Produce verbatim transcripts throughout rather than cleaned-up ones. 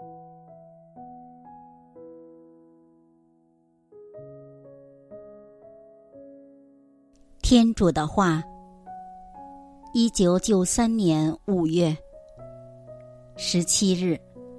天主的话，一九九三年五月十七日。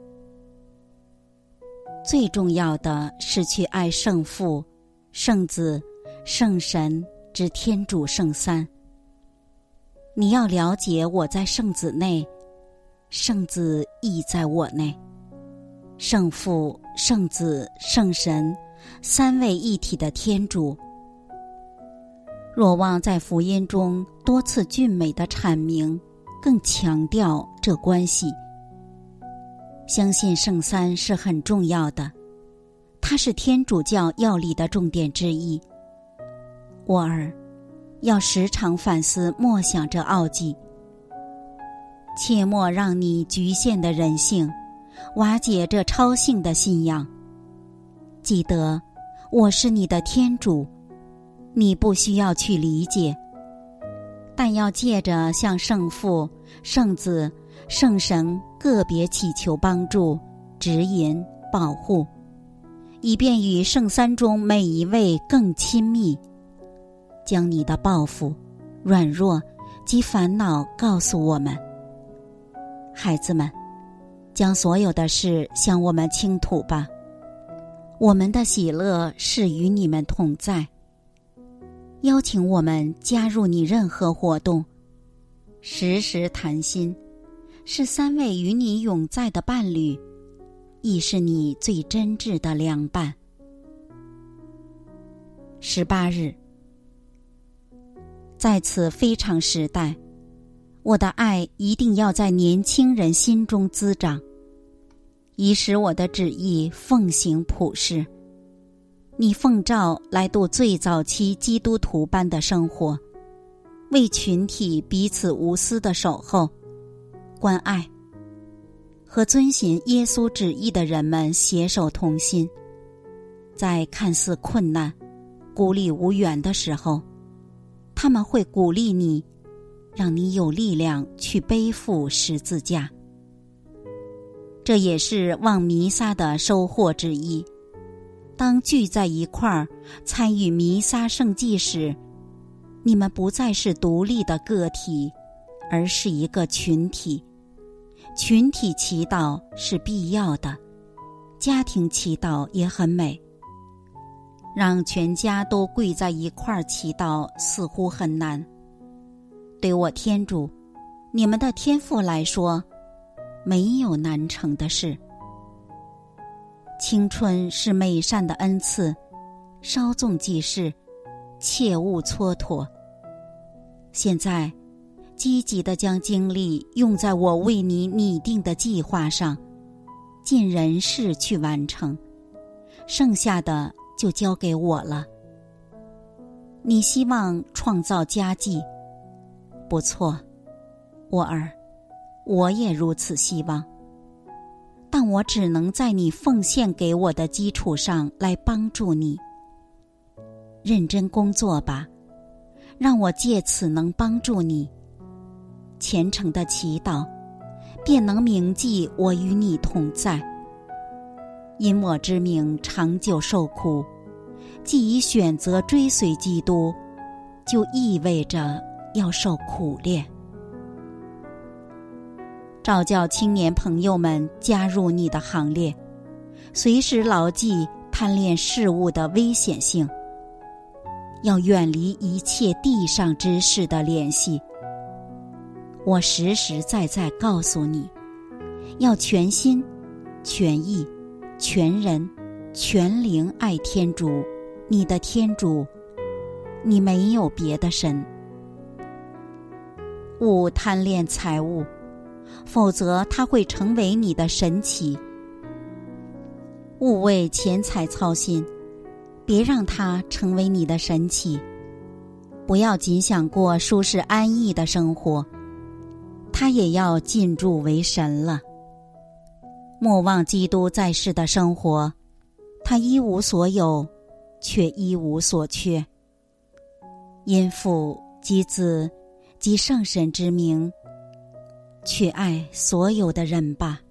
最重要的是去爱圣父、圣子、圣神之天主圣三。你要了解我在圣子内，圣子亦在我内，圣父、圣子、圣神三位一体的天主。若望在福音中多次俊美的阐明，更强调这关系。相信圣三是很重要的，它是天主教要理的重点之一。我儿，要时常反思默想这奥迹，切莫让你局限的人性瓦解这超性的信仰。记得，我是你的天主，你不需要去理解，但要借着向圣父、圣子、圣神个别祈求帮助、指引、保护，以便与圣三中每一位更亲密。将你的抱负、软弱及烦恼告诉我们。孩子们，将所有的事向我们倾吐吧。我们的喜乐是与你们同在。邀请我们加入你任何活动，时时谈心，是三位与你永在的伴侣，亦是你最真挚的良伴。十八日，在此非常时代，我的爱一定要在年轻人心中滋长，以使我的旨意奉行普世。你奉召来度最早期基督徒般的生活，为群体彼此无私的守候、关爱和遵循耶稣旨意的人们携手同心，在看似困难、孤立无援的时候，他们会鼓励你，让你有力量去背负十字架。这也是望弥撒的收获之一。当聚在一块儿参与弥撒圣祭时，你们不再是独立的个体，而是一个群体。群体祈祷是必要的，家庭祈祷也很美。让全家都跪在一块儿祈祷似乎很难。对我天主，你们的天父来说，没有难成的事。青春是美善的恩赐，稍纵即逝，切勿蹉跎。现在，积极地将精力用在我为你拟定的计划上，尽人事去完成，剩下的就交给我了。你希望创造佳绩，不错，我儿，我也如此希望。但我只能在你奉献给我的基础上来帮助你。认真工作吧，让我借此能帮助你。虔诚的祈祷，便能铭记我与你同在。因我之名长久受苦，既已选择追随基督，就意味着要受苦练。召叫青年朋友们加入你的行列，随时牢记贪恋事物的危险性，要远离一切地上之事的联系。我实实在在告诉你，要全心、全意、全人、全灵爱天主，你的天主，你没有别的神。勿贪恋财物，否则它会成为你的神奇。勿为钱财操心，别让它成为你的神奇。不要仅想过舒适安逸的生活，它也要进入为神了。莫忘基督在世的生活，他一无所有，却一无所缺。因父及子及圣神之名，去爱所有的人吧。